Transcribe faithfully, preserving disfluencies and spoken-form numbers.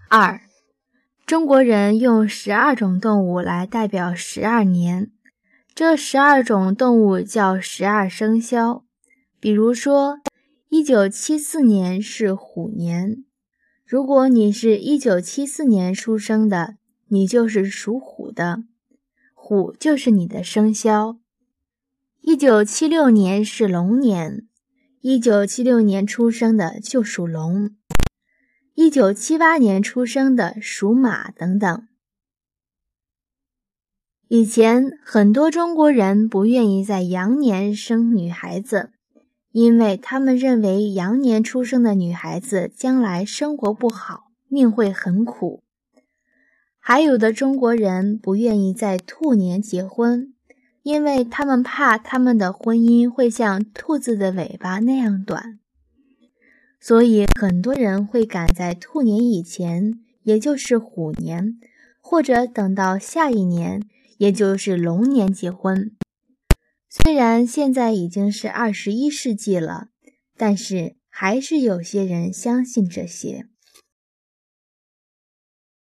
二，中国人用十二种动物来代表十二年，这十二种动物叫十二生肖。比如说，一九七四年是虎年，如果你是一九七四年出生的，你就是属虎的，虎就是你的生肖。一九七六年是龙年，一九七六年出生的就属龙。一九七八年出生的属马等等。以前很多中国人不愿意在羊年生女孩子，因为他们认为羊年出生的女孩子将来生活不好，命会很苦。还有的中国人不愿意在兔年结婚，因为他们怕他们的婚姻会像兔子的尾巴那样短。所以很多人会赶在兔年以前，也就是虎年，或者等到下一年，也就是龙年结婚。虽然现在已经是二十一世纪了，但是还是有些人相信这些。